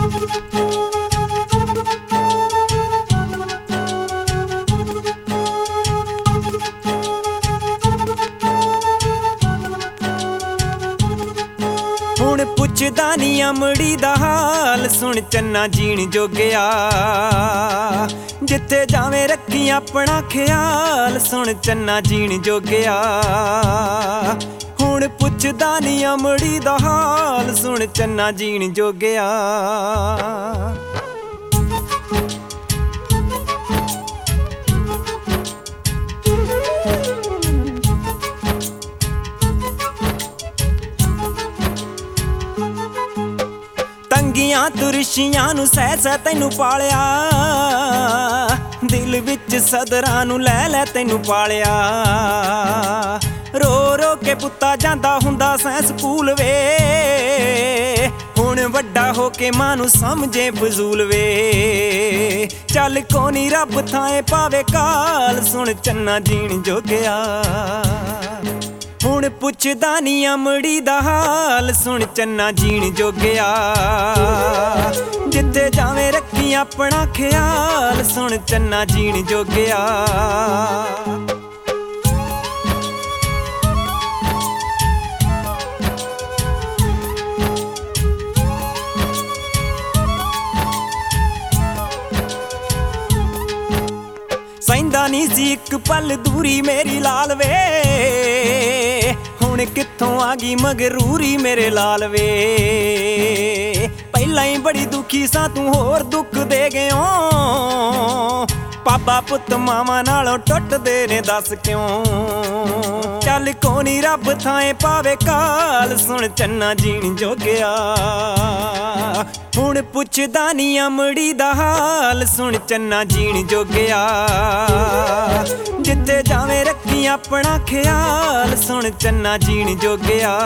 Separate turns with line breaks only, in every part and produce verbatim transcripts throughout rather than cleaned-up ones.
ਹੁਣ ਪੁੱਛਦਾ ਨੀ ਅਮੜੀ ਦਾ ਹਾਲ, ਸੁਣ ਚੰਨਾ ਜੀਣ ਜੋਗਿਆ। ਜਿੱਥੇ ਜਾਵੇਂ ਰੱਖੀ ਆਪਣਾ ਖਿਆਲ, ਸੁਣ ਚੰਨਾ ਜੀਣ ਜੋਗਿਆ। ਹੁਣ ਪੁੱਛਦਾ ਨੀ ਅਮੜੀ ਦਾ ਹਾਲ, ਸੁਣ ਚੰਨਾ ਜੀਣ ਜੋਗਿਆ। ਤੰਗੀਆਂ ਤੁਰਸ਼ੀਆਂ ਨੂੰ ਸਹਿ ਸਹਿ ਤੈਨੂੰ ਪਾਲਿਆ, ਦਿਲ ਵਿੱਚ ਸਦਰਾਂ ਨੂੰ ਲੈ ਲੈ ਤੈਨੂੰ ਪਾਲਿਆ। ਰੋ ਰੋ ਕੇ ਪੁੱਤਾ ਜਾਂਦਾ ਹੁੰਦਾ ਸੈਂ ਸਕੂਲ ਵੇ, ਹੁਣ ਵੱਡਾ ਹੋ ਕੇ ਮਾਂ ਨੂੰ ਸਮਝੇ ਫਜ਼ੂਲ ਵੇ। ਚੱਲ ਕੋਨੀ ਰੱਬ ਥਾਂ ਪਾਵੇ ਕਾਲ, ਸੁਣ ਚੰਨਾ ਜੀਣ ਜੋਗਿਆ। ਹੁਣ ਪੁੱਛਦਾ ਨੀ ਅਮੜੀ ਦਾ ਹਾਲ, ਸੁਣ ਚੰਨਾ ਜੀਣ ਜੋਗਿਆ। ਜਿੱਥੇ ਜਾਵੇਂ ਰੱਖੀ ਆਪਣਾ ਖਿਆਲ, ਸੁਣ ਚੰਨਾ ਜੀਣ ਜੋਗਿਆ। ਸਹਿੰਦਾ ਨੀ ਸੀ ਇੱਕ ਪਲ ਦੂਰੀ ਮੇਰੀ ਲਾਲ ਵੇ, ਹੁਣ ਕਿੱਥੋਂ ਆ ਗਈ ਮਗਰੂਰੀ ਮੇਰੇ ਲਾਲ ਵੇ। ਪਹਿਲਾਂ ਹੀ ਬੜੀ ਦੁਖੀ ਸਾਂ ਤੂੰ ਹੋਰ ਦੁੱਖ ਦੇ ਗਿਓ, ਪਾਪਾ ਪੁੱਤ ਮਾਵਾਂ ਨਾਲੋਂ ਟੁੱਟਦੇ ਨੇ ਦੱਸ ਕਿਉਂ। ਚੱਲ ਕੋਨੀ ਰੱਬ ਥਾਂ ਪਾਵੇ ਕਾਲ, ਸੁਣ ਚੰਨਾ ਜੀਣ ਜੋਗਿਆ। ਹੁਣ ਪੁੱਛਦਾ ਨੀ ਅਮੜੀ ਦਾ ਹਾਲ, ਸੁਣ ਚੰਨਾ ਜੀਣ ਜੋਗਿਆ। ਜਿੱਥੇ ਜਾਵੇਂ ਰੱਖੀ ਆਪਣਾ ਖਿਆਲ, ਸੁਣ ਚੰਨਾ ਜੀਣ ਜੋਗਿਆ।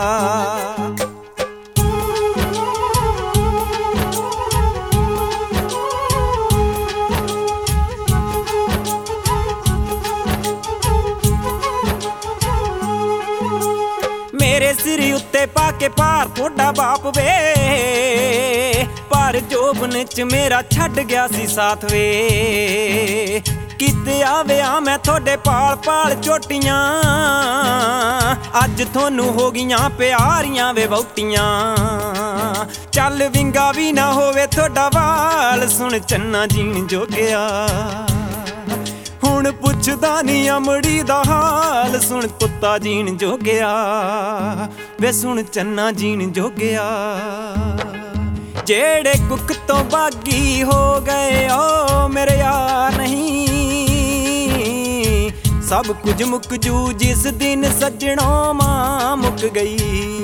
ਮੇਰੇ ਸਿਰ ਉੱਤੇ ਪਾ ਕੇ ਭਾਰ ਤੁਹਾਡਾ ਬਾਪ ਵੇ, ਪਰ ਜੋਬਨ ਚ ਮੇਰਾ ਛੱਡ ਗਿਆ ਸੀ ਸਾਥ ਵੇ। ਕਿਤੇ ਆਵਿਆ ਮੈਂ ਤੁਹਾਡੇ ਪਾਲ ਪਾਲ ਚੋਟੀਆਂ, ਅੱਜ ਤੁਹਾਨੂੰ ਹੋ ਗਈਆਂ ਪਿਆਰੀਆਂ ਵੇ ਵਹੁਟੀਆਂ। ਚੱਲ ਵਿੰਗਾ ਵੀ ਨਾ ਹੋਵੇ ਤੁਹਾਡਾ ਵਾਲ, ਸੁਣ ਚੰਨਾ ਜੀਣ ਜੋਗਿਆ। ਹੁਣ ਪੁੱਛਦਾ ਨੀ ਅਮੜੀ ਦਾ ਹਾਲ, ਸੁਣ ਕੁੱਤਾ ਜੀਣ ਜੋਗਿਆ ਵੇ, ਸੁਣ ਚੰਨਾ ਜੀਣ ਜੋਗਿਆ। ਜਿਹੜੇ ਕੁੱਕ ਤੋਂ ਬਾਗੀ ਹੋ ਗਏ ਓ ਮੇਰੇ ਯਾਰ ਨਹੀਂ, ਸਭ ਕੁਝ ਮੁੱਕ ਜੂ ਜਿਸ ਦਿਨ ਸੱਜਣੋਂ ਮਾਂ ਮੁੱਕ ਗਈ।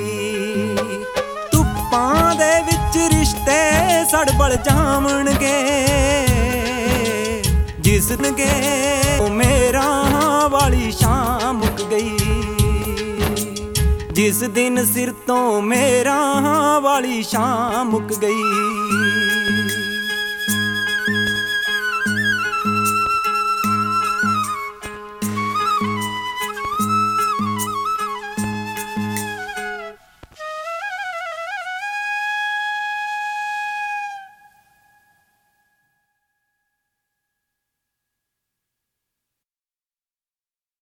ਧੁੱਪਾਂ ਦੇ ਵਿੱਚ ਰਿਸ਼ਤੇ ਸੜਬੜ ਜਾਵਣਗੇ, ਜਿਸ ਨਗੇ ਉਹ ਮੇਰਾ ਵਾਲੀ ਸ਼ਾਮ ਮੁੱਕ ਗਈ। ਜਿਸ ਦਿਨ ਸਿਰ ਤੋਂ ਮੇਰਾ ਵਾਲੀ ਸ਼ਾਮ ਮੁੱਕ ਗਈ।